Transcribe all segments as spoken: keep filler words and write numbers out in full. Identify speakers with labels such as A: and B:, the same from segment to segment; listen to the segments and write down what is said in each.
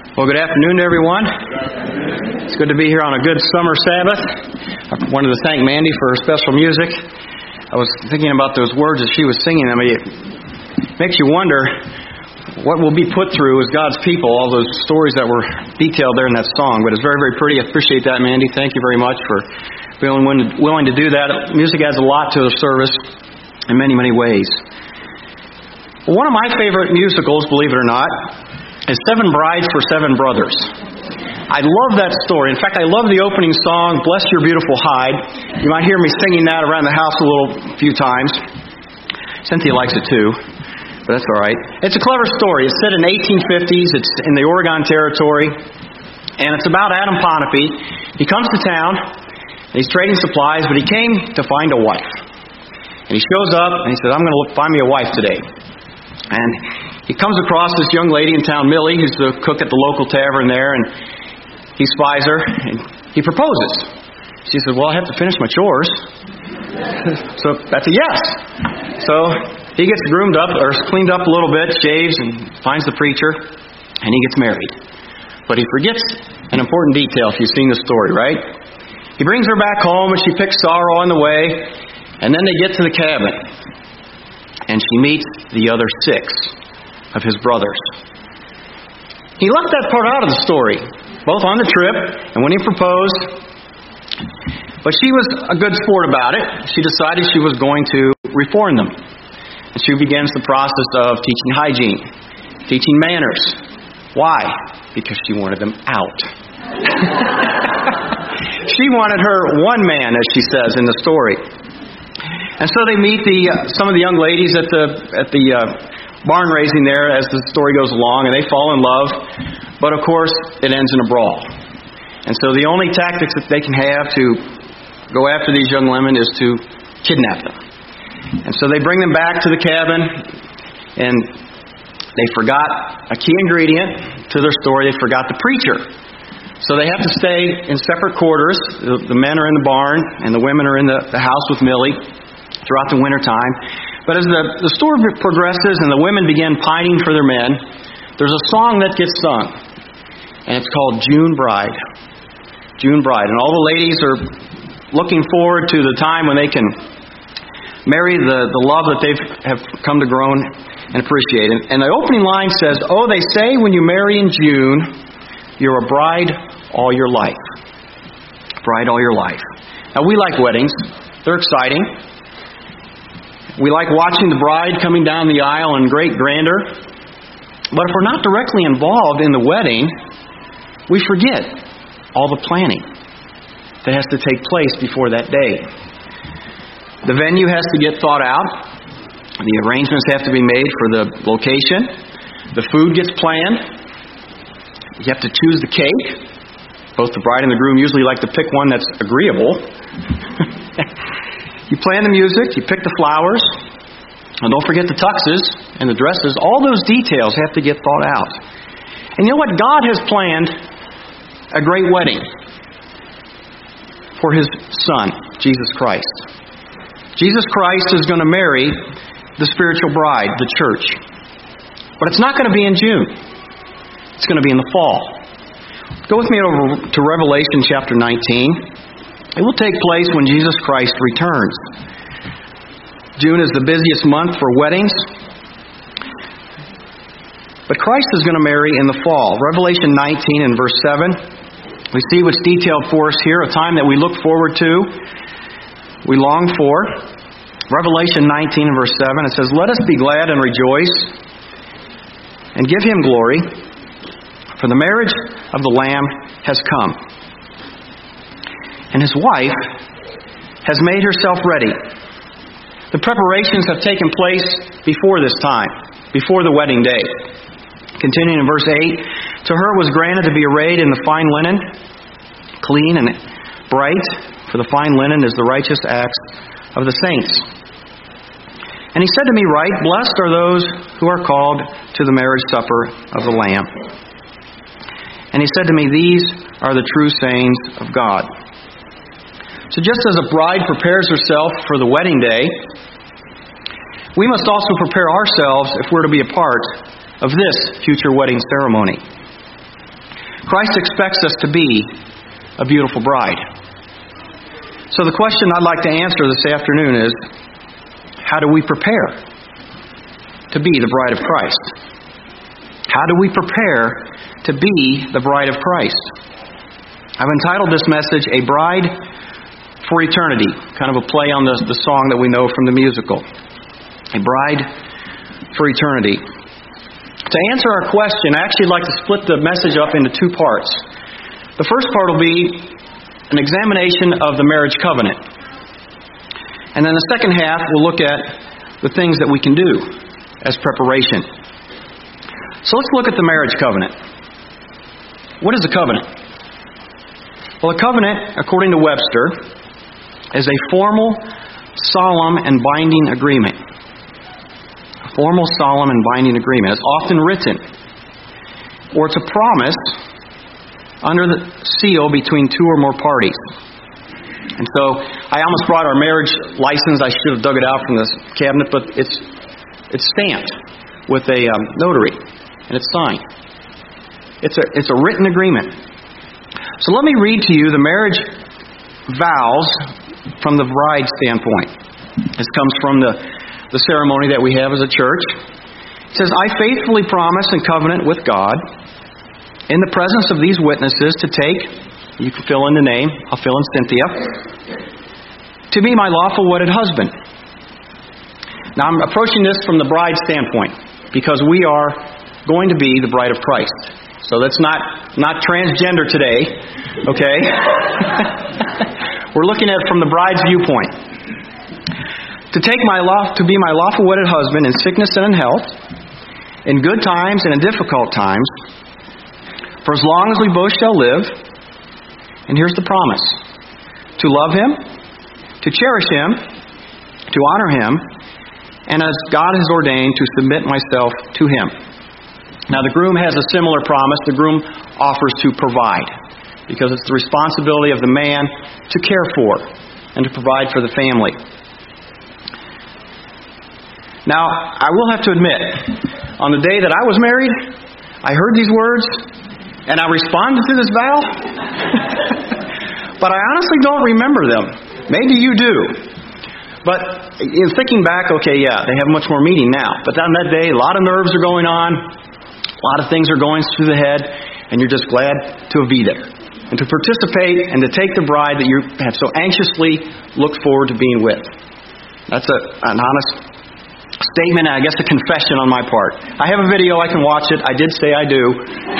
A: Well, good afternoon to everyone. It's good to be here on a good summer Sabbath. I wanted to thank Mandy for her special music. I was thinking about those words as she was singing them. It makes you wonder what will be put through as God's people, all those stories that were detailed there in that song. But it's very, very pretty. I appreciate that, Mandy. Thank you very much for being willing to do that. Music adds a lot to the service in many, many ways. Well, one of my favorite musicals, believe it or not, is Seven Brides for Seven Brothers. I love that story. In fact, I love the opening song, Bless Your Beautiful Hide. You might hear me singing that around the house a little few times. Cynthia likes it too, but that's all right. It's a clever story. It's set in the eighteen fifties. It's in the Oregon Territory, and it's about Adam Ponape. He comes to town, and he's trading supplies, but he came to find a wife. And he shows up, and he says, I'm going to find me a wife today. And he comes across this young lady in town, Millie, who's the cook at the local tavern there, and he spies her, and he proposes. She says, well, I have to finish my chores. So that's a yes. So he gets groomed up, or cleaned up a little bit, shaves, and finds the preacher, and he gets married. But he forgets an important detail if you've seen the story, right? He brings her back home, and she picks sorrow on the way, and then they get to the cabin, and she meets the other six of his brothers. He left that part out of the story, both on the trip and when he proposed. But she was a good sport about it. She decided she was going to reform them. And she begins the process of teaching hygiene, teaching manners. Why? Because she wanted them out. She wanted her one man, as she says in the story. And so they meet the uh, some of the young ladies at the at the uh, barn raising there as the story goes along, and they fall in love. But of course, it ends in a brawl. And so the only tactics that they can have to go after these young women is to kidnap them. And so they bring them back to the cabin, and they forgot a key ingredient to their story. They forgot the preacher. So they have to stay in separate quarters. The, the men are in the barn, and the women are in the, the house with Millie throughout the winter time. But as the, the story progresses and the women begin pining for their men, there's a song that gets sung. And it's called June Bride. June Bride. And all the ladies are looking forward to the time when they can marry the, the love that they have come to grow and appreciate. And, and the opening line says, oh, they say when you marry in June, you're a bride all your life. Bride all your life. Now, we like weddings. They're exciting. We like watching the bride coming down the aisle in great grandeur. But if we're not directly involved in the wedding, we forget all the planning that has to take place before that day. The venue has to get thought out. The arrangements have to be made for the location. The food gets planned. You have to choose the cake. Both the bride and the groom usually like to pick one that's agreeable. You plan the music, you pick the flowers, and don't forget the tuxes and the dresses. All those details have to get thought out. And you know what? God has planned a great wedding for His Son, Jesus Christ. Jesus Christ is going to marry the spiritual bride, the church. But it's not going to be in June. It's going to be in the fall. Go with me over to Revelation chapter nineteen. It will take place when Jesus Christ returns. June is the busiest month for weddings. But Christ is going to marry in the fall. Revelation nineteen and verse seven. We see what's detailed for us here, a time that we look forward to, we long for. Revelation nineteen and verse seven, it says, let us be glad and rejoice and give Him glory, for the marriage of the Lamb has come. And His wife has made herself ready. The preparations have taken place before this time, before the wedding day. Continuing in verse eight, to her was granted to be arrayed in the fine linen, clean and bright, for the fine linen is the righteous acts of the saints. And He said to me, write, blessed are those who are called to the marriage supper of the Lamb. And He said to me, these are the true sayings of God. So just as a bride prepares herself for the wedding day, we must also prepare ourselves if we're to be a part of this future wedding ceremony. Christ expects us to be a beautiful bride. So the question I'd like to answer this afternoon is, how do we prepare to be the bride of Christ? How do we prepare to be the bride of Christ? I've entitled this message, A Bride for Eternity, kind of a play on the, the song that we know from the musical. A Bride for Eternity. To answer our question, I actually like to split the message up into two parts. The first part will be an examination of the marriage covenant. And then the second half will look at the things that we can do as preparation. So let's look at the marriage covenant. What is a covenant? Well, a covenant, according to Webster, is a formal, solemn, and binding agreement. A formal, solemn, and binding agreement. It's often written, or it's a promise under the seal between two or more parties. And so, I almost brought our marriage license. I should have dug it out from the cabinet, but it's it's stamped with a um, notary, and it's signed. It's a it's a written agreement. So let me read to you the marriage vows from the bride standpoint. This comes from the, the ceremony that we have as a church. It says, I faithfully promise and covenant with God in the presence of these witnesses to take, you can fill in the name, I'll fill in Cynthia, to be my lawful wedded husband. Now I'm approaching this from the bride standpoint because we are going to be the bride of Christ. So that's not, not transgender today, okay? We're looking at it from the bride's viewpoint. To take my law, to be my lawful wedded husband in sickness and in health, in good times and in difficult times, for as long as we both shall live. And here's the promise: to love Him, to cherish Him, to honor Him, and as God has ordained, to submit myself to Him. Now the groom has a similar promise. The groom offers to provide, because it's the responsibility of the man to care for and to provide for the family. Now, I will have to admit, on the day that I was married, I heard these words, and I responded to this vow, but I honestly don't remember them. Maybe you do. But in thinking back, okay, yeah, they have much more meaning now. But on that day, a lot of nerves are going on, a lot of things are going through the head, and you're just glad to be there and to participate and to take the bride that you have so anxiously looked forward to being with. That's a, an honest statement, and I guess a confession on my part. I have a video, I can watch it. I did say I do.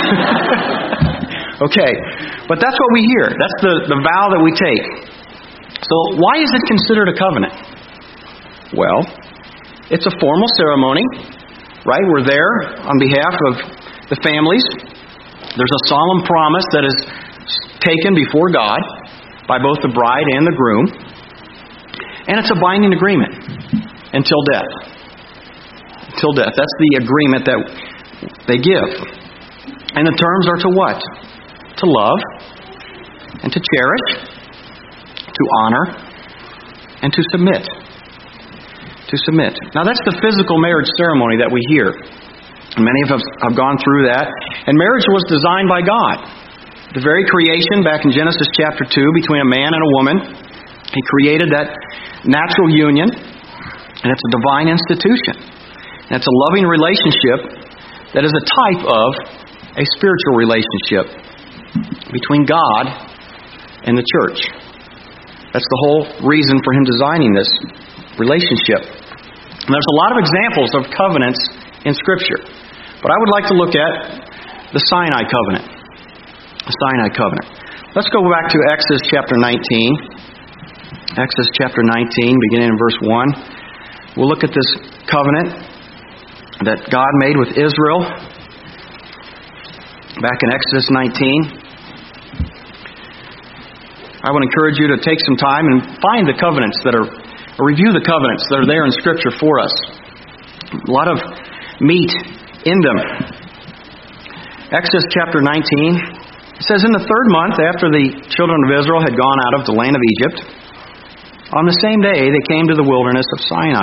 A: Okay, but that's what we hear. That's the, the vow that we take. So why is it considered a covenant? Well, it's a formal ceremony, right? We're there on behalf of the families. There's a solemn promise that is taken before God by both the bride and the groom. And it's a binding agreement until death. Until death. That's the agreement that they give. And the terms are to what? To love, and to cherish, to honor, and to submit. To submit. Now that's the physical marriage ceremony that we hear. Many of us have gone through that. And marriage was designed by God. The very creation back in Genesis chapter two between a man and a woman. He created that natural union. And it's a divine institution. And it's a loving relationship that is a type of a spiritual relationship between God and the church. That's the whole reason for Him designing this relationship. And there's a lot of examples of covenants in Scripture. But I would like to look at the Sinai covenant. The Sinai covenant. Let's go back to Exodus chapter nineteen. Exodus chapter nineteen, beginning in verse one. We'll look at this covenant that God made with Israel back in Exodus nineteen. I would encourage you to take some time and find the covenants that are, or review the covenants that are there in Scripture for us. A lot of meat in them. Exodus chapter nineteen, it says, in the third month after the children of Israel had gone out of the land of Egypt, on the same day they came to the wilderness of Sinai.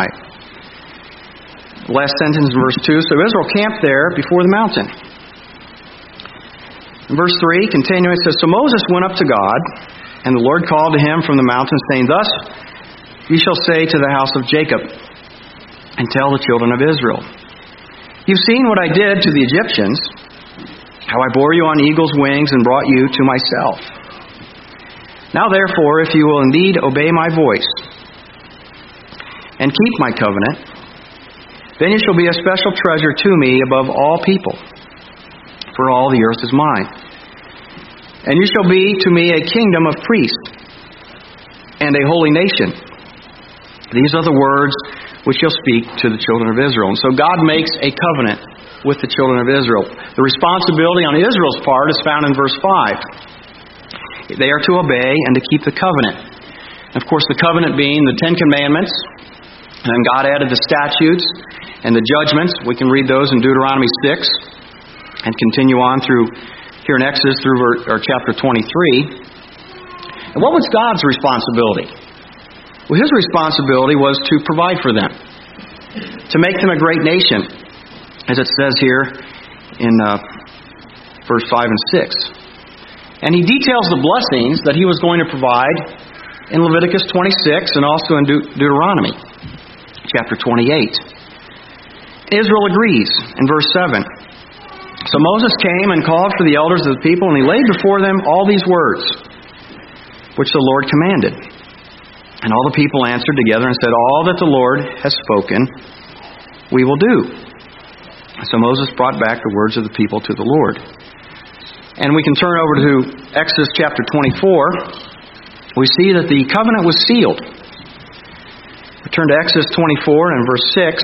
A: The last sentence in verse two, so Israel camped there before the mountain. In verse three, continuing, it says, So Moses went up to God, and the Lord called to him from the mountain, saying, Thus you shall say to the house of Jacob, and tell the children of Israel, You've seen what I did to the Egyptians, how I bore you on eagle's wings and brought you to myself. Now therefore, if you will indeed obey my voice and keep my covenant, then you shall be a special treasure to me above all people, for all the earth is mine. And you shall be to me a kingdom of priests and a holy nation. These are the words which you'll speak to the children of Israel. And so God makes a covenant with the children of Israel. The responsibility on Israel's part is found in verse five. They are to obey and to keep the covenant. And of course, the covenant being the Ten Commandments, and then God added the statutes and the judgments. We can read those in Deuteronomy six and continue on through here in Exodus through or chapter twenty-three. And what was God's responsibility? Well, His responsibility was to provide for them, to make them a great nation, as it says here in uh, verse five and six. And He details the blessings that He was going to provide in Leviticus twenty-six and also in De- Deuteronomy chapter twenty-eight. Israel agrees in verse seven. So Moses came and called for the elders of the people, and he laid before them all these words, which the Lord commanded. And all the people answered together and said, All that the Lord has spoken, we will do. So Moses brought back the words of the people to the Lord. And we can turn over to Exodus chapter twenty-four. We see that the covenant was sealed. We turn to Exodus twenty-four and verse six.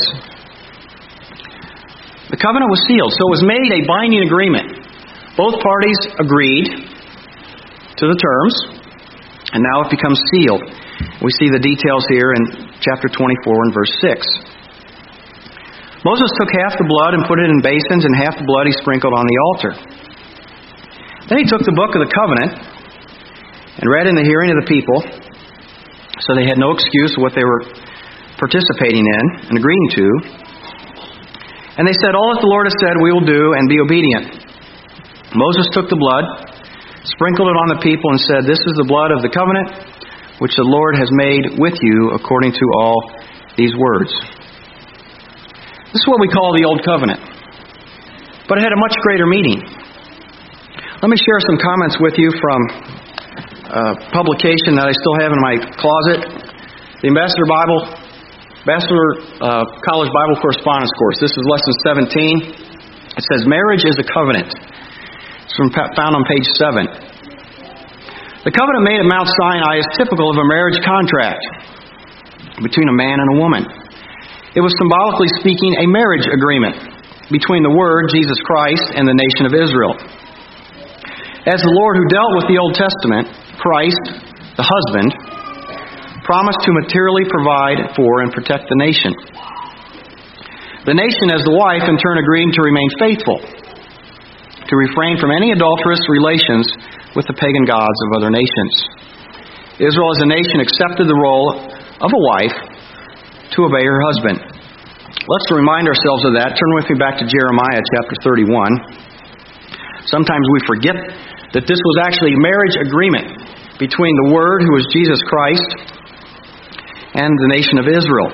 A: The covenant was sealed, so it was made a binding agreement. Both parties agreed to the terms, and now it becomes sealed. We see the details here in chapter twenty-four and verse six. Moses took half the blood and put it in basins, and half the blood he sprinkled on the altar. Then he took the book of the covenant and read in the hearing of the people, so they had no excuse of what they were participating in and agreeing to. And they said, All that the Lord has said we will do, and be obedient. Moses took the blood, sprinkled it on the people, and said, This is the blood of the covenant which the Lord has made with you according to all these words. This is what we call the Old Covenant. But it had a much greater meaning. Let me share some comments with you from a publication that I still have in my closet. The Ambassador Bible, Ambassador uh, College Bible Correspondence Course. This is lesson seventeen. It says, Marriage is a covenant. It's from, found on page seven. The covenant made at Mount Sinai is typical of a marriage contract between a man and a woman. It was symbolically speaking a marriage agreement between the Word, Jesus Christ, and the nation of Israel. As the Lord who dealt with the Old Testament, Christ, the husband, promised to materially provide for and protect the nation. The nation, as the wife, in turn agreed to remain faithful, to refrain from any adulterous relations with the pagan gods of other nations. Israel as a nation accepted the role of a wife to obey her husband. Let's remind ourselves of that. Turn with me back to Jeremiah chapter thirty-one. Sometimes we forget that this was actually a marriage agreement between the Word, who was Jesus Christ, and the nation of Israel.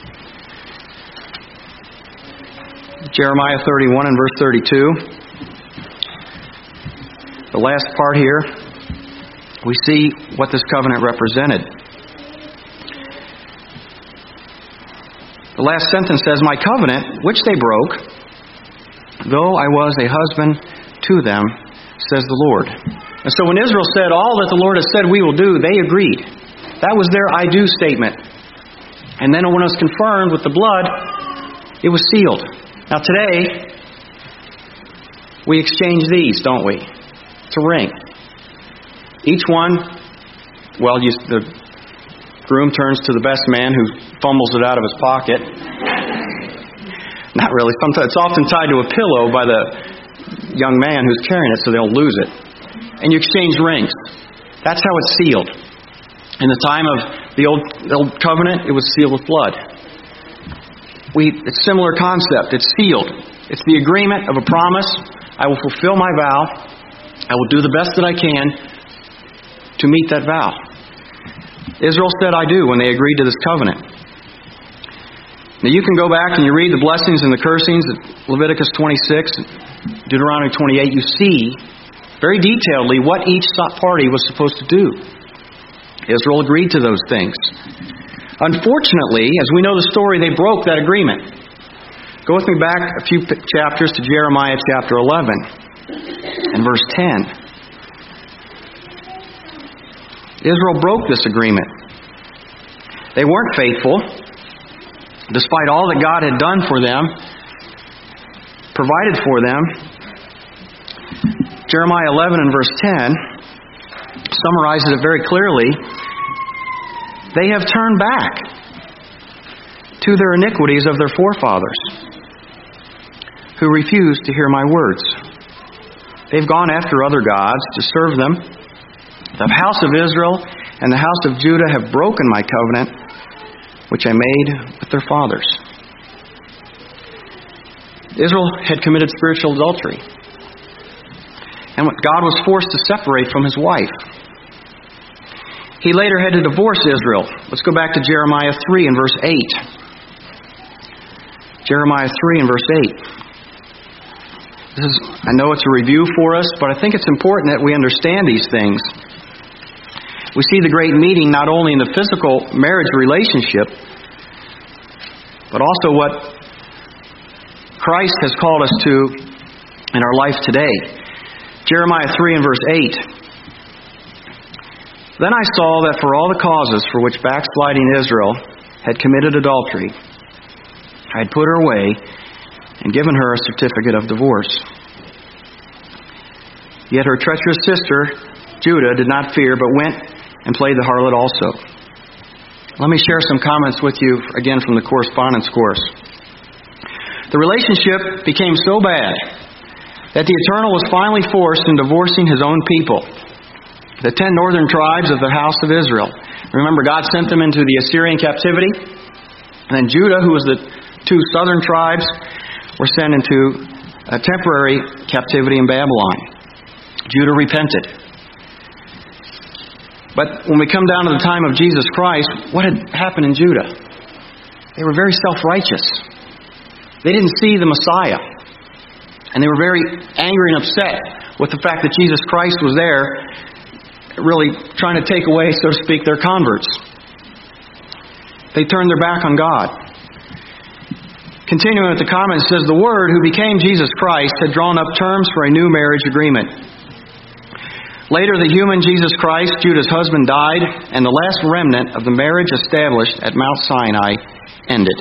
A: Jeremiah thirty-one and verse thirty-two. The last part here, we see what this covenant represented. The last sentence says, My covenant, which they broke, though I was a husband to them, says the Lord. And so when Israel said, All that the Lord has said we will do, they agreed. That was their I do statement. And then when it was confirmed with the blood, it was sealed. Now today, we exchange these, don't we? It's a ring. Each one, well, you, the groom turns to the best man who fumbles it out of his pocket. Not really. Sometimes it's often tied to a pillow by the young man who's carrying it so they don't lose it. And you exchange rings. That's how it's sealed. In the time of the old, the old covenant, it was sealed with blood. We, it's a similar concept. It's sealed. It's the agreement of a promise. I will fulfill my vow. I will do the best that I can to meet that vow. Israel said, I do, when they agreed to this covenant. Now you can go back and you read the blessings and the cursings of Leviticus twenty-six, Deuteronomy twenty-eight. You see very detailedly what each party was supposed to do. Israel agreed to those things. Unfortunately, as we know the story, they broke that agreement. Go with me back a few chapters to Jeremiah chapter eleven and verse ten. Israel broke this agreement. They weren't faithful, despite all that God had done for them, provided for them. Jeremiah eleven and verse ten summarizes it very clearly. They have turned back to their iniquities of their forefathers, who refused to hear my words. They've gone after other gods to serve them. The house of Israel and the house of Judah have broken my covenant, which I made with their fathers. Israel had committed spiritual adultery, and God was forced to separate from his wife. He later had to divorce Israel. Let's go back to Jeremiah three and verse eight. Jeremiah three and verse eight. This is, I know it's a review for us, but I think it's important that we understand these things. We see the great meeting not only in the physical marriage relationship, but also what Christ has called us to in our life today. Jeremiah three and verse eight. Then I saw that for all the causes for which backsliding Israel had committed adultery, I had put her away and given her a certificate of divorce. Yet her treacherous sister, Judah, did not fear, but went and played the harlot also. Let me share some comments with you, again, from the correspondence course. The relationship became so bad that the Eternal was finally forced in divorcing his own people, the ten northern tribes of the house of Israel. Remember, God sent them into the Assyrian captivity, and then Judah, who was the two southern tribes, were sent into a temporary captivity in Babylon. Judah repented. But when we come down to the time of Jesus Christ, what had happened in Judah? They were very self-righteous. They didn't see the Messiah. And they were very angry and upset with the fact that Jesus Christ was there, really trying to take away, so to speak, their converts. They turned their back on God. Continuing with the comment, it says, the Word, who became Jesus Christ, had drawn up terms for a new marriage agreement. Later, the human Jesus Christ, Judah's husband, died, and the last remnant of the marriage established at Mount Sinai ended.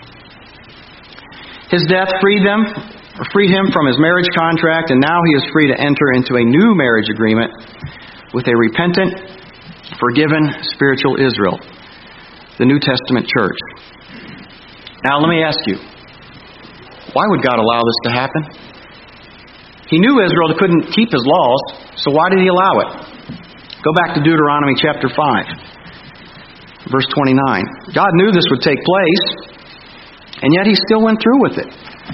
A: His death freed them, or freed him from his marriage contract, and now he is free to enter into a new marriage agreement with a repentant, forgiven spiritual Israel, the New Testament church. Now, let me ask you, why would God allow this to happen? He knew Israel couldn't keep his laws, so why did he allow it? Go back to Deuteronomy chapter five, verse twenty-nine. God knew this would take place, and yet he still went through with it.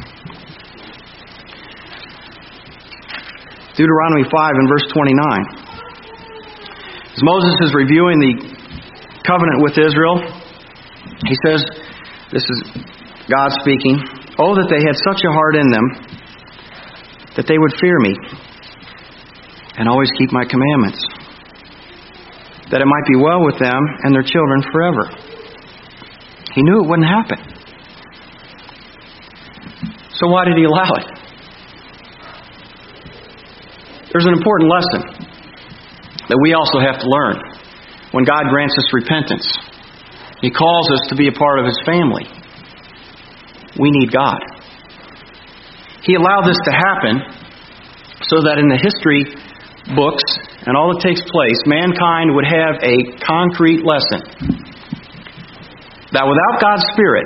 A: Deuteronomy five and verse twenty-nine. As Moses is reviewing the covenant with Israel, he says, this is God speaking, oh, that they had such a heart in them that they would fear me and always keep my commandments, that it might be well with them and their children forever. He knew it wouldn't happen. So why did he allow it? There's an important lesson that we also have to learn when God grants us repentance. He calls us to be a part of his family. We need God. He allowed this to happen so that in the history books and all that takes place, mankind would have a concrete lesson that without God's Spirit,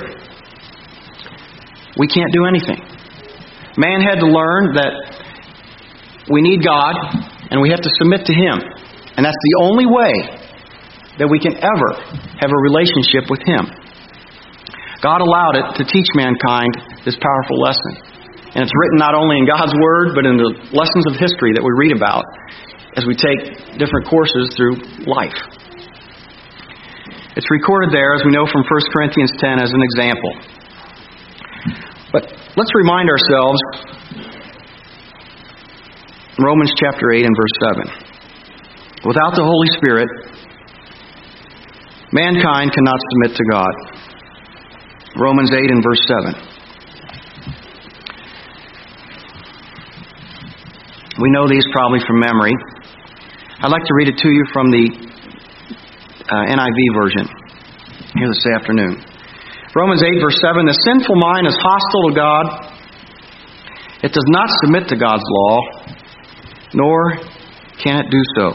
A: we can't do anything. Man had to learn that we need God and we have to submit to him. And that's the only way that we can ever have a relationship with him. God allowed it to teach mankind this powerful lesson. And it's written not only in God's Word, but in the lessons of history that we read about as we take different courses through life. It's recorded there, as we know from First Corinthians ten, as an example. But let's remind ourselves, Romans chapter eight and verse seven. Without the Holy Spirit, mankind cannot submit to God. Romans eight and verse seven. We know these probably from memory. I'd like to read it to you from the uh, N I V version here this afternoon. Romans eight verse seven, the sinful mind is hostile to God. It does not submit to God's law, nor can it do so.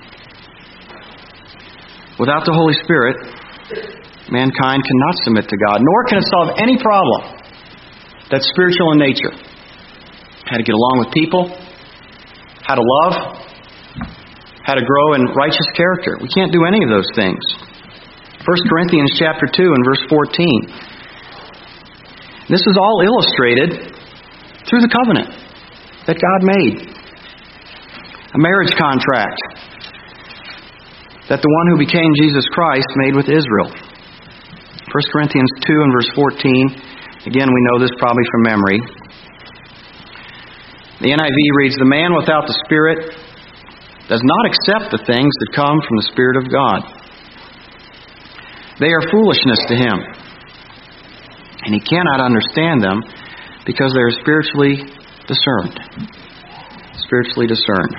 A: Without the Holy Spirit, mankind cannot submit to God, nor can it solve any problem that's spiritual in nature. How to get along with people, how to love, how to grow in righteous character. We can't do any of those things. First Corinthians chapter two and verse fourteen. This is all illustrated through the covenant that God made. A marriage contract that the one who became Jesus Christ made with Israel. First Corinthians two and verse fourteen. Again, we know this probably from memory. The N I V reads, the man without the Spirit does not accept the things that come from the Spirit of God. They are foolishness to him, and he cannot understand them because they are spiritually discerned. Spiritually discerned.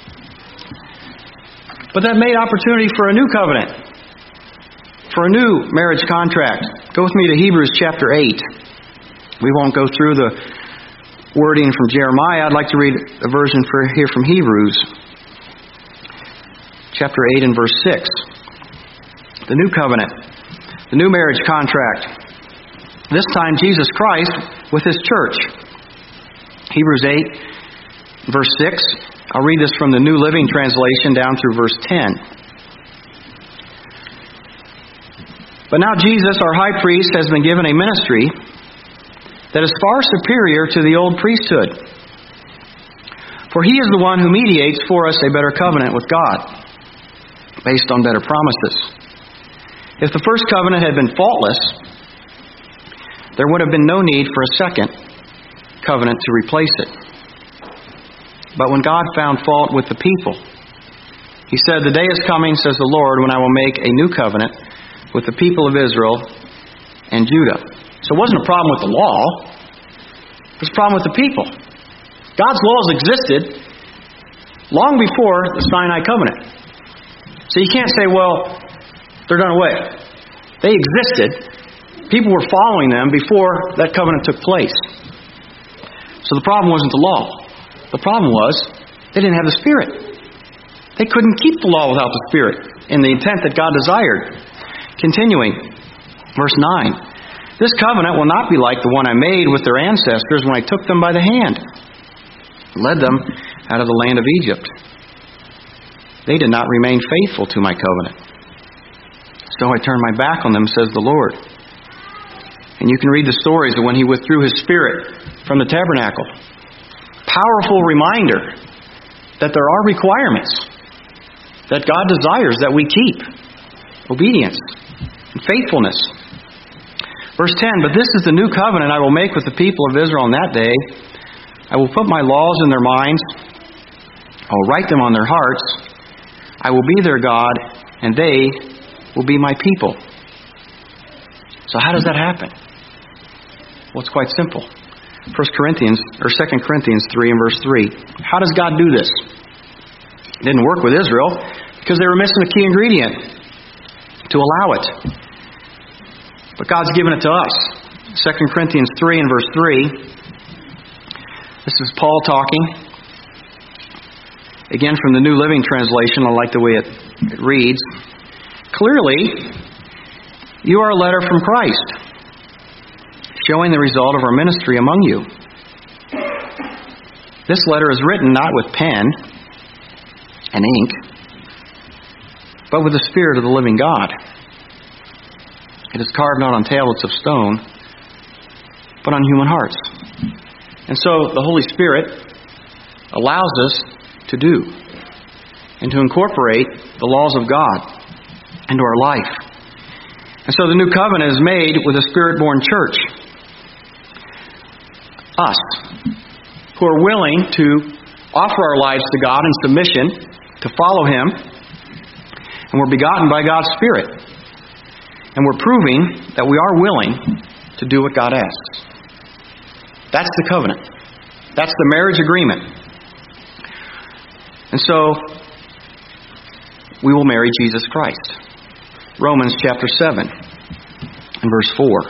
A: But that made opportunity for a new covenant, for a new marriage contract. Go with me to Hebrews chapter eight. We won't go through the wording from Jeremiah. I'd like to read a version for here from Hebrews chapter eight and verse six. The new covenant, the new marriage contract. This time Jesus Christ with His church. Hebrews eight verse six. I'll read this from the New Living Translation down through verse ten. But now Jesus, our high priest, has been given a ministry that is far superior to the old priesthood. For He is the one who mediates for us a better covenant with God, based on better promises. If the first covenant had been faultless, there would have been no need for a second covenant to replace it. But when God found fault with the people, He said, the day is coming, says the Lord, when I will make a new covenant with the people of Israel and Judah. So it wasn't a problem with the law. It was a problem with the people. God's laws existed long before the Sinai covenant. So you can't say, well, they're done away. They existed. People were following them before that covenant took place. So the problem wasn't the law. The problem was they didn't have the Spirit. They couldn't keep the law without the Spirit in the intent that God desired. Continuing, verse nine. This covenant will not be like the one I made with their ancestors when I took them by the hand, led them out of the land of Egypt. They did not remain faithful to my covenant. So I turned my back on them, says the Lord. And you can read the stories of when He withdrew His Spirit from the tabernacle. Powerful reminder that there are requirements that God desires that we keep. Obedience and faithfulness. Verse ten, but this is the new covenant I will make with the people of Israel on that day. I will put my laws in their minds. I will write them on their hearts. I will be their God, and they will be my people. So how does that happen? Well, it's quite simple. First Corinthians, or Second Corinthians three and verse three. How does God do this? It didn't work with Israel because they were missing a key ingredient to allow it. But God's given it to us. Second Corinthians three and verse three. This is Paul talking. Again, from the New Living Translation. I like the way it, it reads. Clearly, you are a letter from Christ, showing the result of our ministry among you. This letter is written not with pen and ink, but with the Spirit of the living God. It is carved not on tablets of stone, but on human hearts. And so the Holy Spirit allows us to do and to incorporate the laws of God into our life. And so the new covenant is made with a Spirit-born church. Us, who are willing to offer our lives to God in submission, to follow Him, and we're begotten by God's Spirit. And we're proving that we are willing to do what God asks. That's the covenant. That's the marriage agreement. And so, we will marry Jesus Christ. Romans chapter seven and verse four.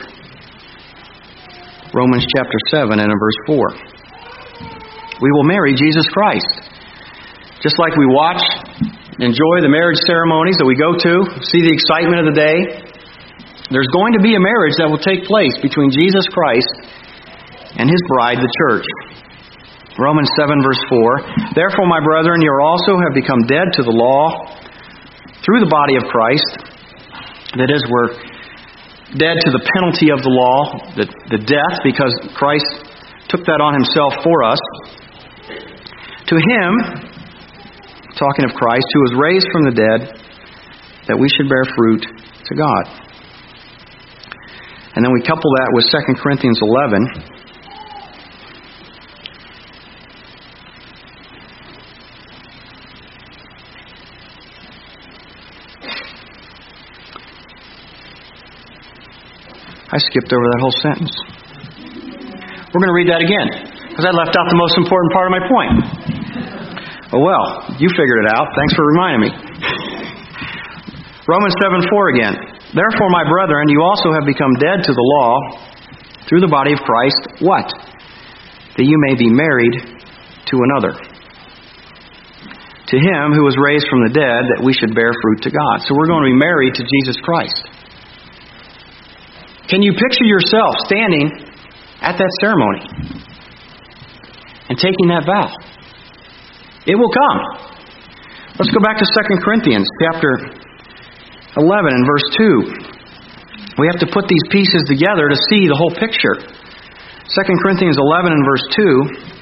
A: Romans chapter seven and verse four. We will marry Jesus Christ. Just like we watch, enjoy the marriage ceremonies that we go to, see the excitement of the day, there's going to be a marriage that will take place between Jesus Christ and His bride, the church. Romans seven verse four. Therefore, my brethren, you also have become dead to the law through the body of Christ. That is, we're dead to the penalty of the law, the, the death, because Christ took that on Himself for us. To Him, talking of Christ, who was raised from the dead, that we should bear fruit to God. And then we couple that with Second Corinthians eleven. I skipped over that whole sentence. We're going to read that again, because I left out the most important part of my point. Oh well, you figured it out. Thanks for reminding me. Romans seven four again. Therefore, my brethren, you also have become dead to the law through the body of Christ. What? That you may be married to another. To Him who was raised from the dead, that we should bear fruit to God. So we're going to be married to Jesus Christ. Can you picture yourself standing at that ceremony and taking that vow? It will come. Let's go back to Second Corinthians chapter eleven and verse two. We have to put these pieces together to see the whole picture. Second Corinthians eleven and verse two.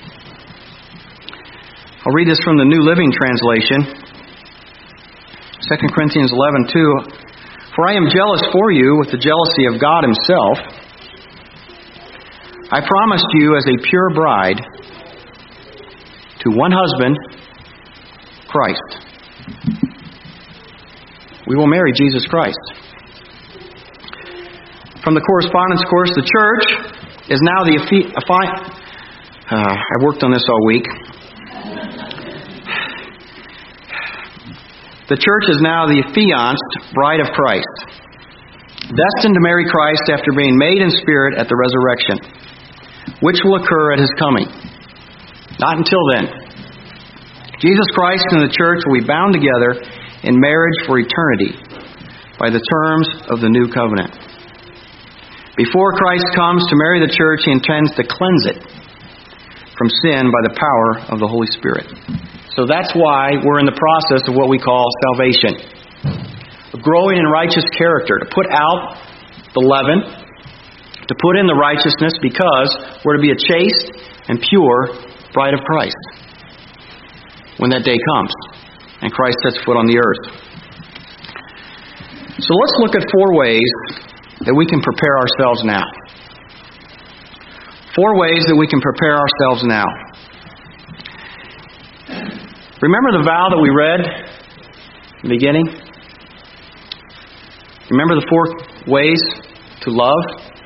A: I'll read this from the New Living Translation. Second Corinthians eleven two. For I am jealous for you with the jealousy of God Himself. I promised you as a pure bride to one husband, Christ. We will marry Jesus Christ. From the correspondence course, the church is now the affi- affi- uh, I worked on this all week. The church is now the affianced bride of Christ, destined to marry Christ after being made in spirit at the resurrection, which will occur at His coming. Not until then. Jesus Christ and the church will be bound together in marriage for eternity by the terms of the new covenant. Before Christ comes to marry the church, He intends to cleanse it from sin by the power of the Holy Spirit. So that's why we're in the process of what we call salvation. Growing in righteous character, to put out the leaven, to put in the righteousness, because we're to be a chaste and pure bride of Christ when that day comes and Christ sets foot on the earth. So let's look at four ways that we can prepare ourselves now. Four ways that we can prepare ourselves now. Remember the vow that we read in the beginning? Remember the four ways to love,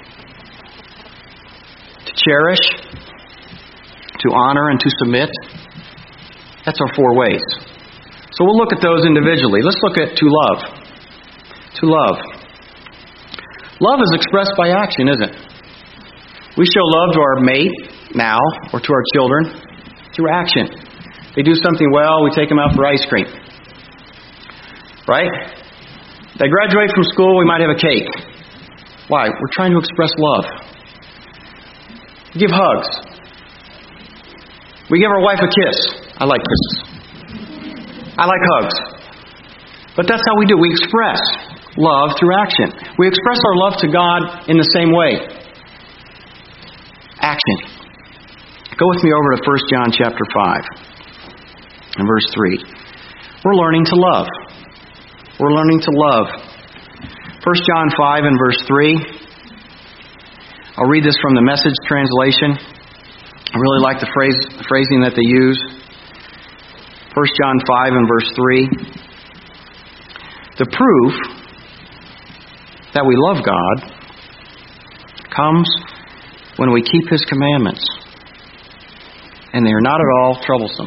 A: to cherish, to honor, and to submit? That's our four ways. So we'll look at those individually. Let's look at to love. To love. Love is expressed by action, isn't it? We show love to our mate now, or to our children, through action. They do something well, we take them out for ice cream. Right? They graduate from school, we might have a cake. Why? We're trying to express love. We give hugs. We give our wife a kiss. I like kisses. I like hugs. But that's how we do. We express love through action. We express our love to God in the same way. Action. Go with me over to First John chapter five and verse three. We're learning to love. We're learning to love. First John five and verse three. I'll read this from the Message translation. I really like the phrase, the phrasing that they use. First John five and verse three. The proof that we love God comes when we keep His commandments, and they are not at all troublesome.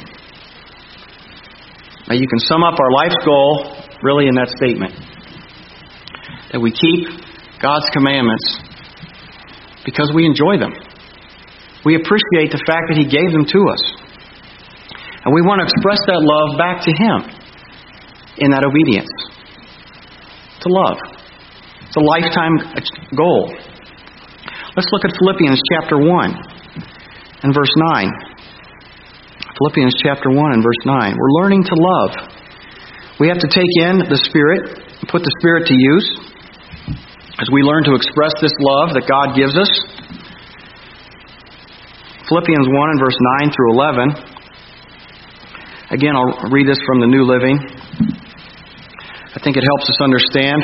A: Now you can sum up our life's goal really in that statement. That we keep God's commandments because we enjoy them. We appreciate the fact that He gave them to us. And we want to express that love back to Him in that obedience. To love. It's a lifetime goal. Let's look at Philippians chapter one and verse nine. Philippians chapter one and verse nine. We're learning to love. We have to take in the Spirit and put the Spirit to use as we learn to express this love that God gives us. Philippians one and verse nine through eleven. Again, I'll read this from the New Living. I think it helps us understand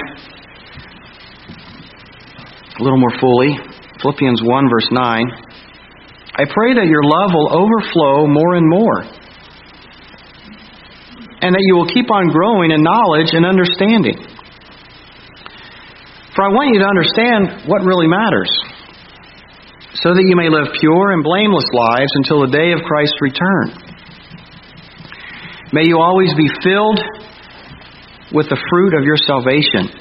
A: a little more fully. Philippians one verse nine. I pray that your love will overflow more and more, and that you will keep on growing in knowledge and understanding. For I want you to understand what really matters, so that you may live pure and blameless lives until the day of Christ's return. May you always be filled with the fruit of your salvation.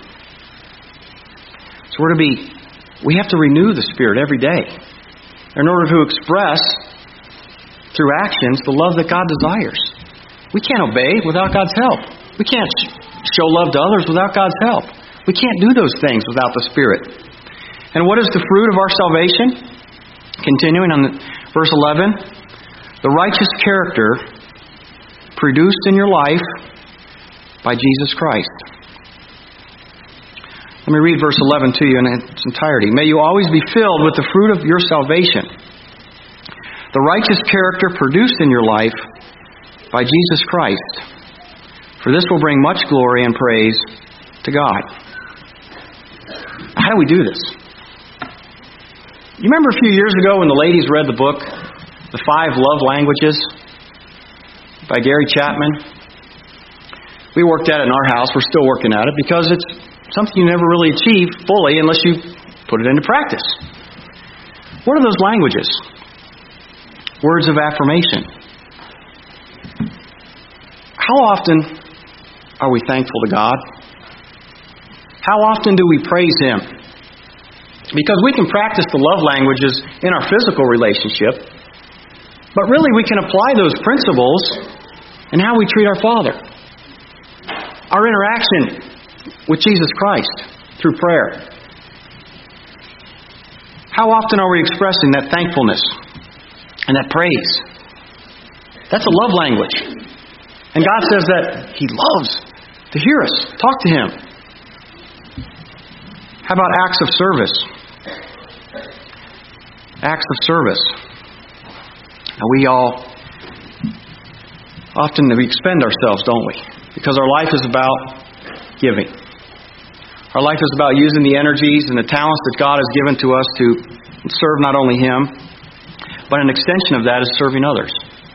A: So we're to be, we have to renew the Spirit every day in order to express through actions the love that God desires. We can't obey without God's help. We can't show love to others without God's help. We can't do those things without the Spirit. And what is the fruit of our salvation? Continuing on the, verse eleven, the righteous character produced in your life by Jesus Christ. Let me read verse eleven to you in its entirety. May you always be filled with the fruit of your salvation, the righteous character produced in your life by Jesus Christ. For this will bring much glory and praise to God. How do we do this? You remember a few years ago when the ladies read the book, The Five Love Languages by Gary Chapman? We worked at it in our house. We're still working at it because it's something you never really achieve fully unless you put it into practice. What are those languages? Words of affirmation. How often are we thankful to God? How often do we praise Him? Because we can practice the love languages in our physical relationship, but really we can apply those principles in how we treat our Father. Our interaction with Jesus Christ through prayer. How often are we expressing that thankfulness and that praise? That's a love language. And God says that He loves to hear us, talk to Him. How about acts of service? Acts of service. And we all often we expend ourselves, don't we? Because our life is about giving. Our life is about using the energies and the talents that God has given to us to serve not only Him, but an extension of that is serving others.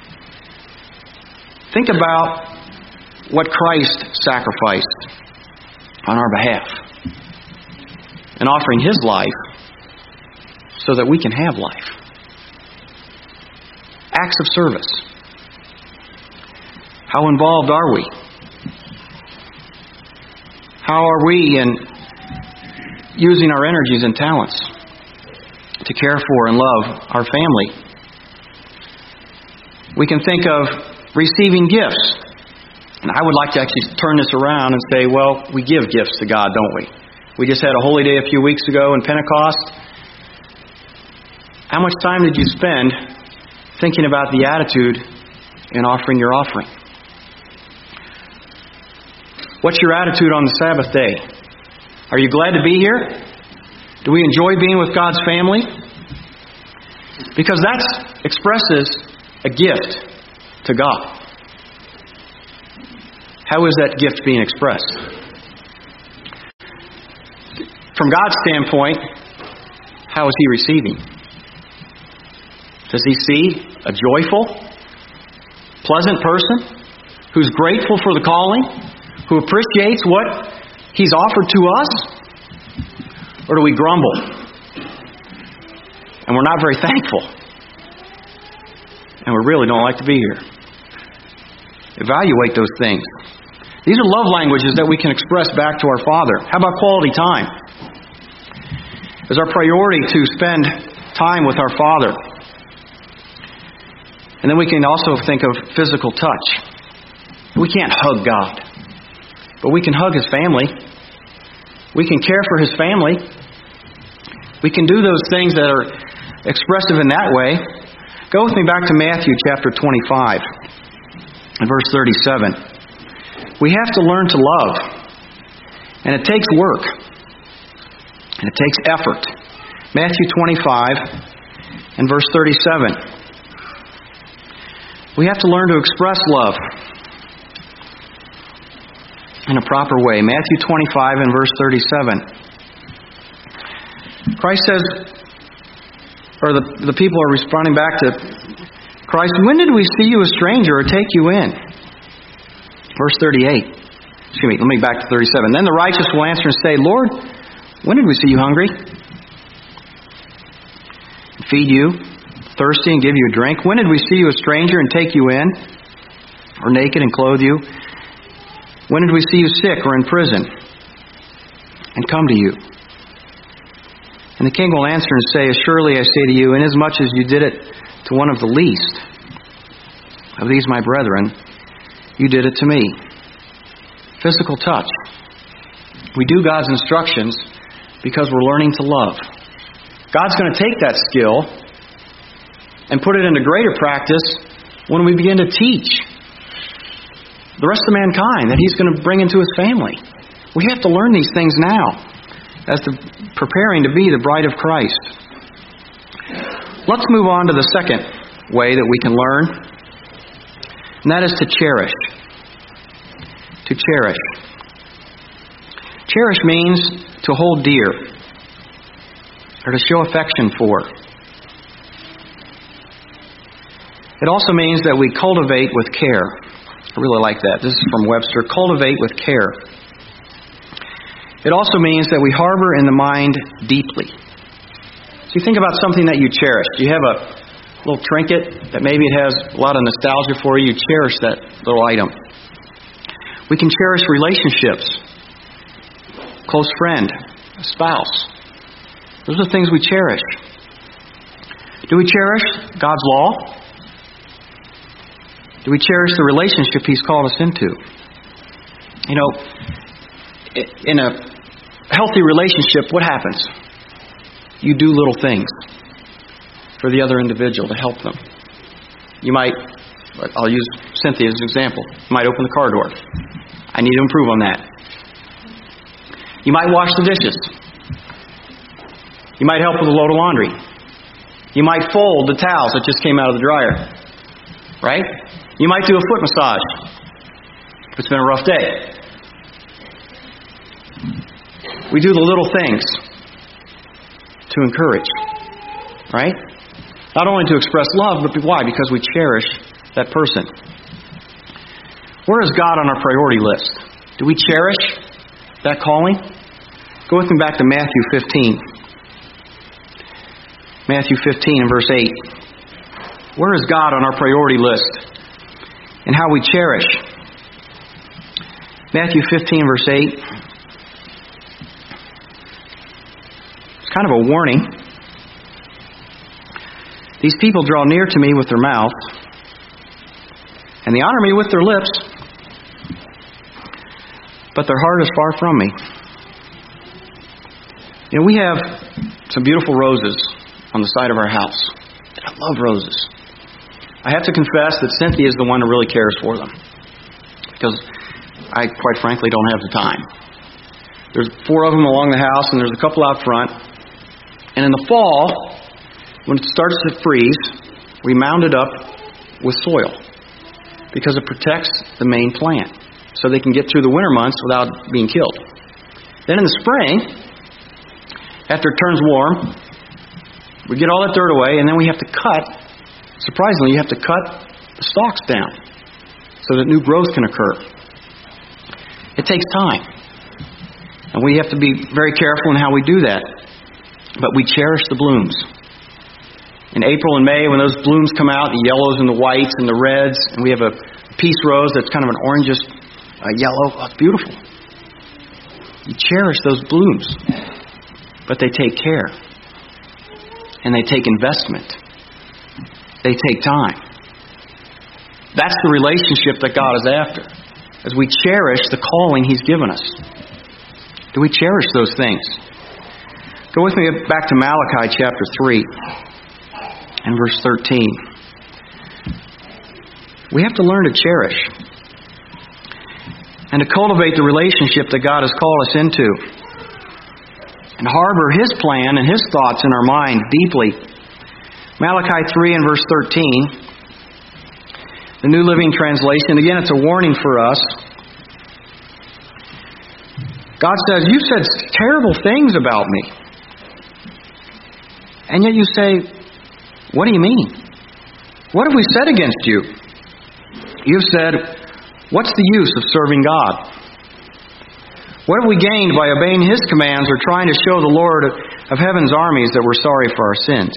A: Think about what Christ sacrificed on our behalf and offering His life so that we can have life. Acts of service. How involved are we? How are we in using our energies and talents to care for and love our family? We can think of receiving gifts. And I would like to actually turn this around and say, well, we give gifts to God, don't we? We just had a holy day a few weeks ago in Pentecost. How much time did you spend thinking about the attitude in offering your offering? What's your attitude on the Sabbath day? Are you glad to be here? Do we enjoy being with God's family? Because that expresses a gift to God. How is that gift being expressed? From God's standpoint, how is He receiving? Does He see a joyful, pleasant person who's grateful for the calling, who appreciates what He's offered to us? Or do we grumble? And we're not very thankful. And we really don't like to be here. Evaluate those things. These are love languages that we can express back to our Father. How about quality time? Is our priority to spend time with our Father? And then we can also think of physical touch. We can't hug God, but we can hug His family. We can care for His family. We can do those things that are expressive in that way. Go with me back to Matthew chapter twenty-five and verse thirty-seven. We have to learn to love, and it takes work, and it takes effort. Matthew twenty-five and verse thirty-seven. We have to learn to express love in a proper way. Matthew twenty-five and verse thirty-seven. Christ says, or the, the people are responding back to Christ, when did we see you a stranger or take you in? Verse thirty-eight. Excuse me, let me back to thirty-seven. Then the righteous will answer and say, Lord, when did we see you hungry? Feed you, thirsty, and give you a drink? When did we see you a stranger and take you in? Or naked and clothe you? When did we see you sick or in prison and come to you? And the king will answer and say, Surely I say to you, inasmuch as you did it to one of the least of these my brethren, you did it to me. Physical touch. We do God's instructions because we're learning to love. God's going to take that skill and put it into greater practice when we begin to teach the rest of mankind that He's going to bring into His family. We have to learn these things now as to preparing to be the bride of Christ. Let's move on to the second way that we can learn, and that is to cherish. To cherish. Cherish means to hold dear, or to show affection for. It also means that we cultivate with care. I really like that. This is from Webster. Cultivate with care. It also means that we harbor in the mind deeply. So you think about something that you cherish. You have a little trinket that maybe it has a lot of nostalgia for you. You cherish that little item. We can cherish relationships. Close friend, a spouse. Those are things we cherish. Do we cherish God's law? Do we cherish the relationship He's called us into? You know, in a healthy relationship, what happens? You do little things for the other individual to help them. You might, I'll use Cynthia as an example. You might open the car door. I need to improve on that. You might wash the dishes. You might help with a load of laundry. You might fold the towels that just came out of the dryer. Right? You might do a foot massage if it's been a rough day. We do the little things to encourage. Right? Not only to express love, but why? Because we cherish that person. Where is God on our priority list? Do we cherish that calling? Go with me back to Matthew fifteen. Matthew fifteen and verse eight. Where is God on our priority list? And how we cherish. Matthew fifteen verse eight. It's kind of a warning. These people draw near to me with their mouth, and they honor me with their lips, but their heart is far from me. You know, we have some beautiful roses on the side of our house. I love roses. I have to confess that Cynthia is the one who really cares for them, because I, quite frankly, don't have the time. There's four of them along the house, and there's a couple out front. And in the fall, when it starts to freeze, we mound it up with soil because it protects the main plant so they can get through the winter months without being killed. Then in the spring, after it turns warm, we get all that dirt away, and then we have to cut, surprisingly, you have to cut the stalks down so that new growth can occur. It takes time, and we have to be very careful in how we do that. But we cherish the blooms. In April and May, when those blooms come out, the yellows and the whites and the reds, and we have a peace rose that's kind of an orangish uh, yellow. Oh, it's beautiful. You cherish those blooms, but they take care, and they take investment. They take time. That's the relationship that God is after, as we cherish the calling He's given us. Do we cherish those things? Go with me back to Malachi chapter three and verse thirteen. We have to learn to cherish and to cultivate the relationship that God has called us into, and harbor His plan and His thoughts in our mind deeply. Malachi three and verse thirteen, the New Living Translation. Again, it's a warning for us. God says, "You've said terrible things about me. And yet you say, what do you mean? What have we said against you? You've said, what's the use of serving God? What have we gained by obeying His commands or trying to show the Lord of heaven's armies that we're sorry for our sins?"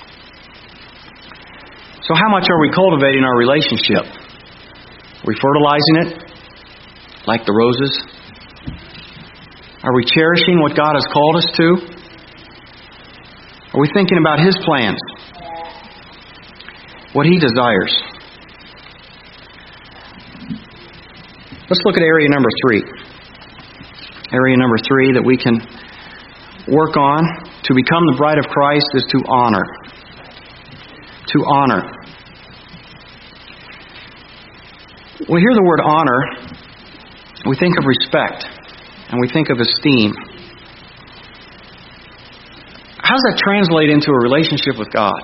A: So how much are we cultivating our relationship? Are we fertilizing it like the roses? Are we cherishing what God has called us to? Are we thinking about His plans? What He desires? Let's look at area number three. Area number three that we can work on to become the bride of Christ is to honor. To honor. When we hear the word honor, we think of respect and we think of esteem. How does that translate into a relationship with God?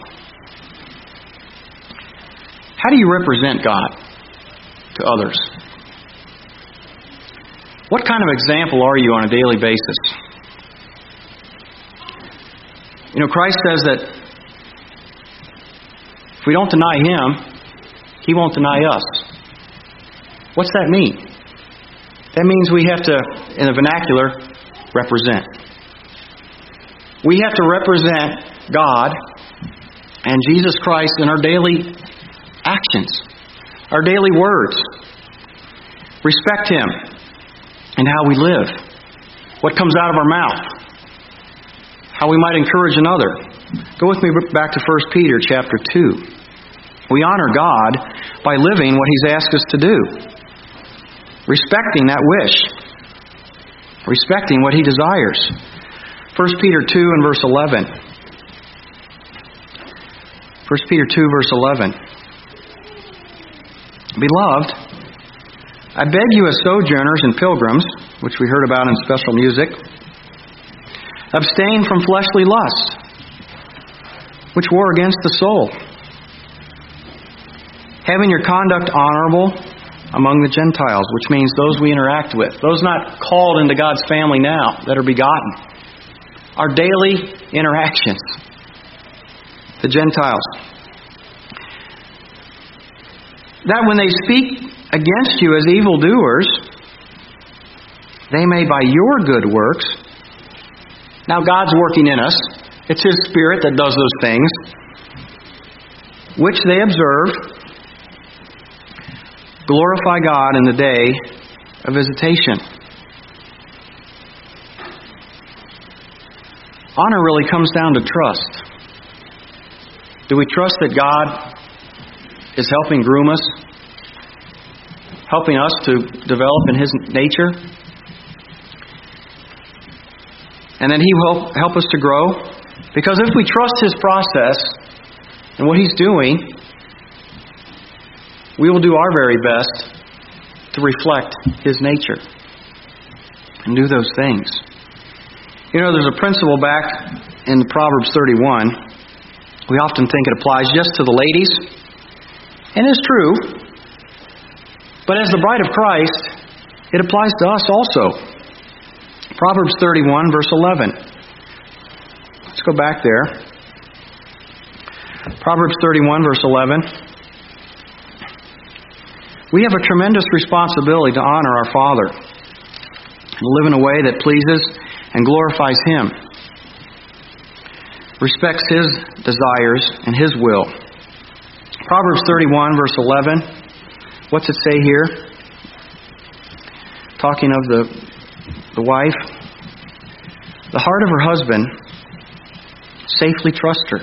A: How do you represent God to others? What kind of example are you on a daily basis? You know, Christ says that if we don't deny Him, He won't deny us. What's that mean? That means we have to, in the vernacular, represent. We have to represent God and Jesus Christ in our daily actions, our daily words. Respect Him in how we live, what comes out of our mouth, how we might encourage another. Go with me back to First Peter chapter two. We honor God by living what He's asked us to do, respecting that wish, respecting what He desires. First Peter two and verse eleven. First Peter two verse eleven. Beloved, I beg you as sojourners and pilgrims, which we heard about in special music, abstain from fleshly lusts, which war against the soul, having your conduct honorable among the Gentiles, which means those we interact with, those not called into God's family now, that are begotten. Our daily interactions. The Gentiles. That when they speak against you as evildoers, they may by your good works. Now God's working in us. It's His Spirit that does those things. Which they observe, glorify God in the day of visitation. Honor really comes down to trust. Do we trust that God is helping groom us? Helping us to develop in His nature? And then He will help us to grow? Because if we trust His process and what He's doing, we will do our very best to reflect His nature and do those things. You know, there's a principle back in Proverbs thirty-one. We often think it applies just to the ladies, and it's true. But as the bride of Christ, it applies to us also. Proverbs thirty-one, verse eleven. Let's go back there. Proverbs thirty-one, verse eleven. We have a tremendous responsibility to honor our Father and live in a way that pleases and glorifies Him, respects His desires and His will. Proverbs thirty-one, verse eleven. What's it say here? Talking of the, the wife. The heart of her husband safely trusts her,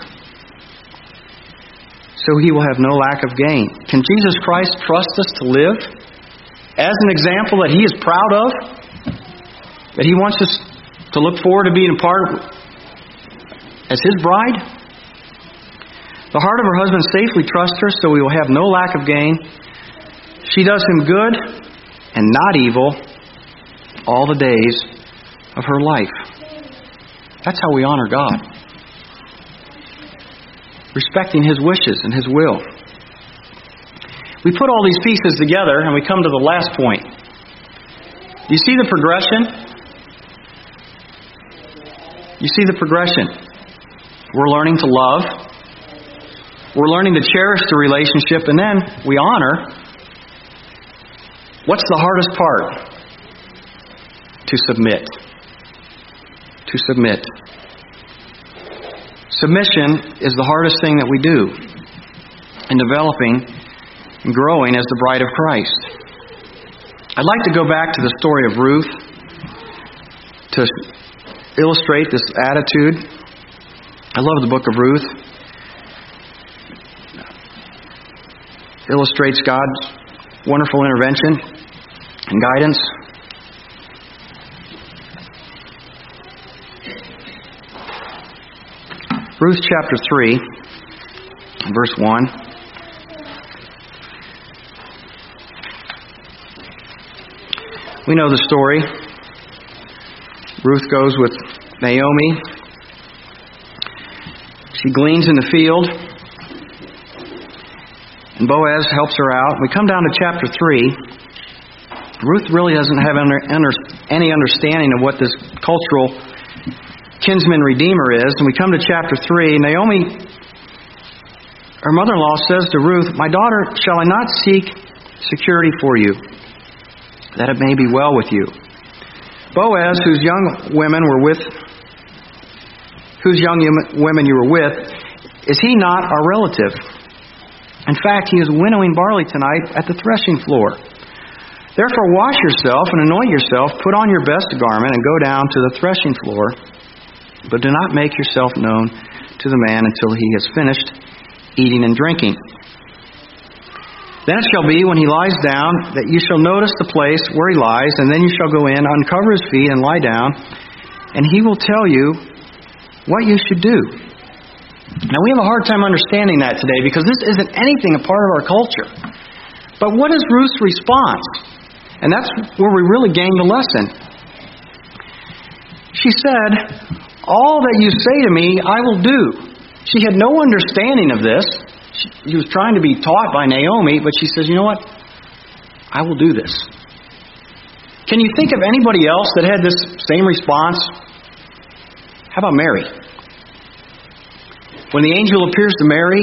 A: so he will have no lack of gain. Can Jesus Christ trust us to live as an example that He is proud of? That He wants us to look forward to being a part of as His bride? The heart of her husband safely trusts her, so he will have no lack of gain. She does him good and not evil all the days of her life. That's how we honor God. Respecting His wishes and His will. We put all these pieces together and we come to the last point. Do you see the progression? You see the progression. We're learning to love. We're learning to cherish the relationship, and then we honor. What's the hardest part? To submit. To submit. Submission is the hardest thing that we do in developing and growing as the bride of Christ. I'd like to go back to the story of Ruth to illustrate this attitude. I love the book of Ruth. It illustrates God's wonderful intervention and guidance. Ruth chapter three, verse one. We know the story. Ruth goes with Naomi. She gleans in the field, and Boaz helps her out. We come down to chapter three. Ruth really doesn't have under, under, any understanding of what this cultural kinsman redeemer is. And we come to chapter three. Naomi, her mother-in-law, says to Ruth, "My daughter, shall I not seek security for you, that it may be well with you?" Boaz, whose young women were with, whose young women you were with, is he not our relative? In fact, he is winnowing barley tonight at the threshing floor. Therefore wash yourself and anoint yourself, put on your best garment, and go down to the threshing floor. But do not make yourself known to the man until he has finished eating and drinking. Then it shall be, when he lies down, that you shall notice the place where he lies, and then you shall go in, uncover his feet, and lie down, and he will tell you what you should do. Now, we have a hard time understanding that today, because this isn't anything a part of our culture. But what is Ruth's response? And that's where we really gain the lesson. She said, "All that you say to me, I will do." She had no understanding of this. She was trying to be taught by Naomi, but she says, "You know what? I will do this." Can you think of anybody else that had this same response? How about Mary? When the angel appears to Mary,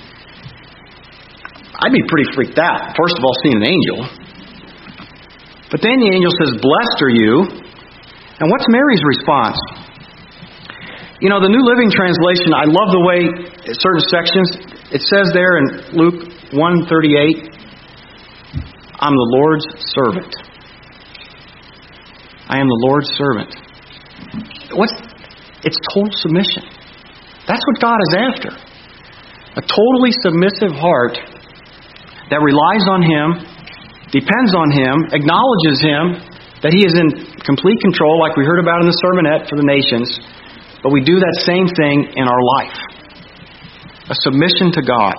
A: I'd be pretty freaked out. First of all, seeing an angel. But then the angel says, "Blessed are you." And what's Mary's response? You know, the New Living Translation, I love the way certain sections, it says there in Luke one thirty-eight, "I'm the Lord's servant." I am the Lord's servant. What's, it's total submission. That's what God is after. A totally submissive heart that relies on Him, depends on Him, acknowledges Him, that He is in complete control, like we heard about in the sermonette for the nations. But we do that same thing in our life. A submission to God.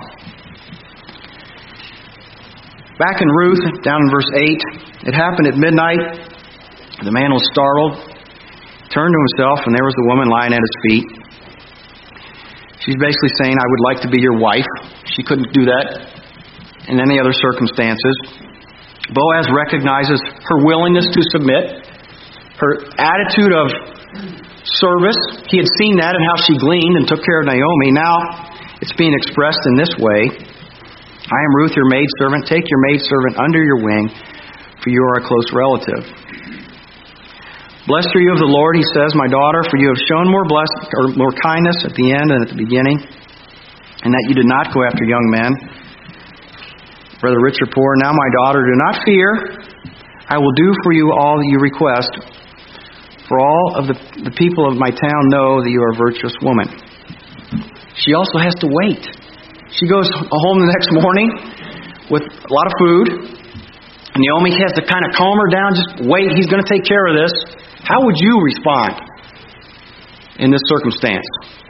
A: Back in Ruth, down in verse eight, it happened at midnight. The man was startled, turned to himself, and there was the woman lying at his feet. She's basically saying, I would like to be your wife. She couldn't do that in any other circumstances. Boaz recognizes her willingness to submit, her attitude of service. He had seen that in how she gleaned and took care of Naomi. Now it's being expressed in this way. I am Ruth, your maidservant. Take your maidservant under your wing, for you are a close relative. Blessed are you of the Lord, he says, my daughter, for you have shown more bless or more kindness at the end and at the beginning, and that you did not go after young men, whether rich or poor. Now, my daughter, do not fear. I will do for you all that you request, for all of the, the people of my town know that you are a virtuous woman. She also has to wait. She goes home the next morning with a lot of food, and Naomi has to kind of calm her down. Just wait, he's going to take care of this. How would you respond in this circumstance?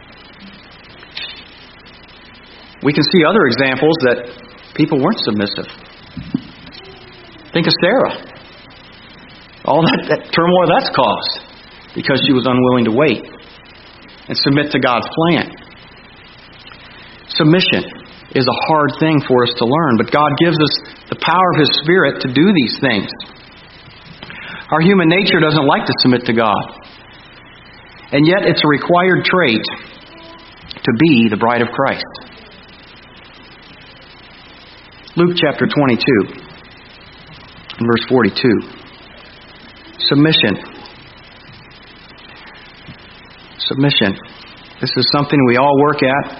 A: We can see other examples that people weren't submissive. Think of Sarah. All that, that turmoil that's caused because she was unwilling to wait and submit to God's plan. Submission is a hard thing for us to learn, but God gives us the power of His Spirit to do these things. Our human nature doesn't like to submit to God. And yet it's a required trait to be the bride of Christ. Luke chapter twenty-two and verse forty-two. Submission. Submission. This is something we all work at.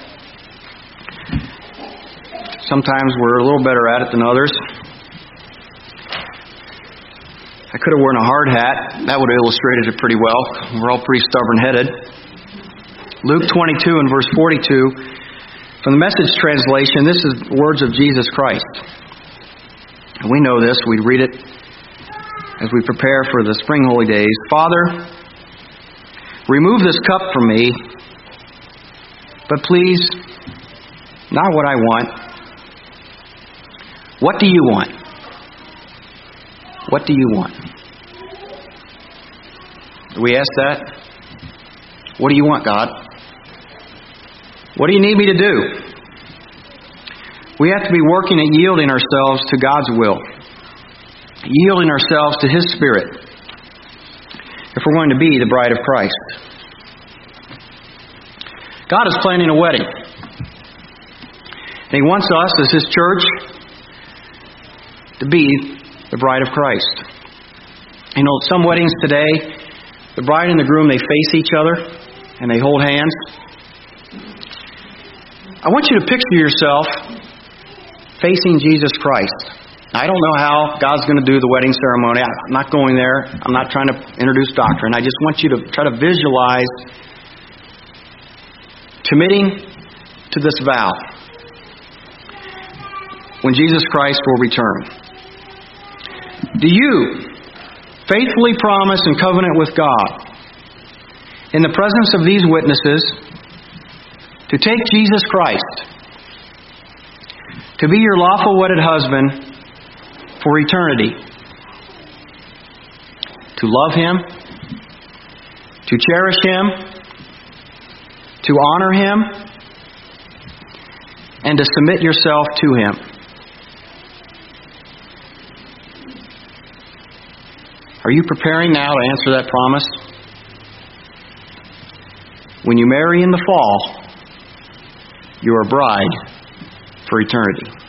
A: Sometimes we're a little better at it than others. I could have worn a hard hat. That would have illustrated it pretty well. We're all pretty stubborn-headed. Luke twenty-two and verse forty-two. From the Message translation, this is words of Jesus Christ. And we know this. We read it as we prepare for the spring holy days. Father, remove this cup from me, but please, not what I want. What do you want? What do you want? Do we ask that? What do you want, God? What do you need me to do? We have to be working at yielding ourselves to God's will, yielding ourselves to His Spirit, if we're going to be the bride of Christ. God is planning a wedding, and He wants us as His church to be the bride of Christ. You know, some weddings today, the bride and the groom, they face each other and they hold hands. I want you to picture yourself facing Jesus Christ. I don't know how God's going to do the wedding ceremony. I'm not going there. I'm not trying to introduce doctrine. I just want you to try to visualize committing to this vow when Jesus Christ will return. Do you faithfully promise and covenant with God in the presence of these witnesses to take Jesus Christ to be your lawful wedded husband for eternity, to love Him, to cherish Him, to honor Him, and to submit yourself to Him? Are you preparing now to answer that promise? When you marry in the fall, you are a bride for eternity.